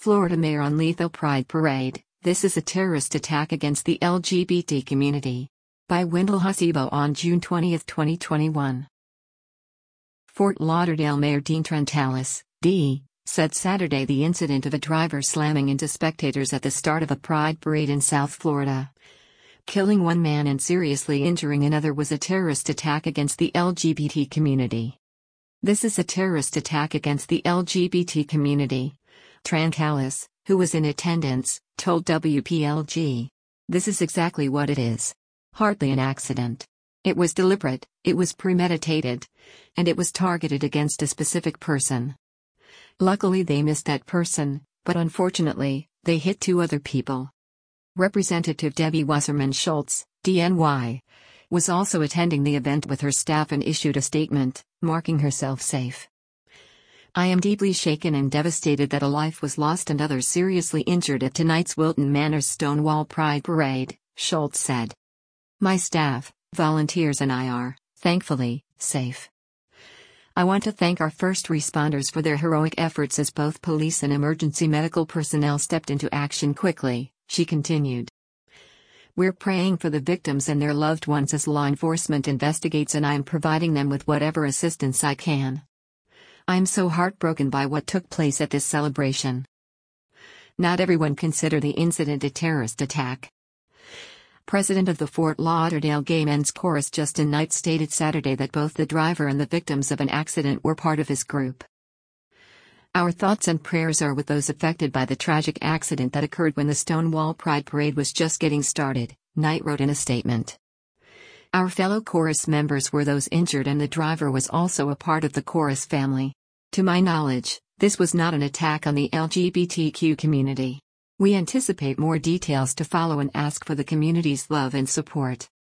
Florida Mayor on Lethal Pride Parade, this is a terrorist attack against the LGBT community. By Wendell Hasebo on June 20, 2021. Fort Lauderdale Mayor Dean Trentalis, D., said Saturday the incident of a driver slamming into spectators at the start of a pride parade in South Florida, killing one man and seriously injuring another, was a terrorist attack against the LGBT community. This is a terrorist attack against the LGBT community, Trentalis, who was in attendance, told WPLG. This is exactly what it is. Hardly an accident. It was deliberate, it was premeditated, and it was targeted against a specific person. Luckily they missed that person, but unfortunately, they hit two other people. Representative Debbie Wasserman Schultz, DNY, was also attending the event with her staff and issued a statement, marking herself safe. I am deeply shaken and devastated that a life was lost and others seriously injured at tonight's Wilton Manors Stonewall Pride Parade, Schultz said. My staff, volunteers and I are, thankfully, safe. I want to thank our first responders for their heroic efforts as both police and emergency medical personnel stepped into action quickly, she continued. We're praying for the victims and their loved ones as law enforcement investigates, and I am providing them with whatever assistance I can. I'm so heartbroken by what took place at this celebration. Not everyone considered the incident a terrorist attack. President of the Fort Lauderdale Gay Men's Chorus Justin Knight stated Saturday that both the driver and the victims of an accident were part of his group. Our thoughts and prayers are with those affected by the tragic accident that occurred when the Stonewall Pride Parade was just getting started, Knight wrote in a statement. Our fellow chorus members were those injured, and the driver was also a part of the chorus family. To my knowledge, this was not an attack on the LGBTQ community. We anticipate more details to follow and ask for the community's love and support.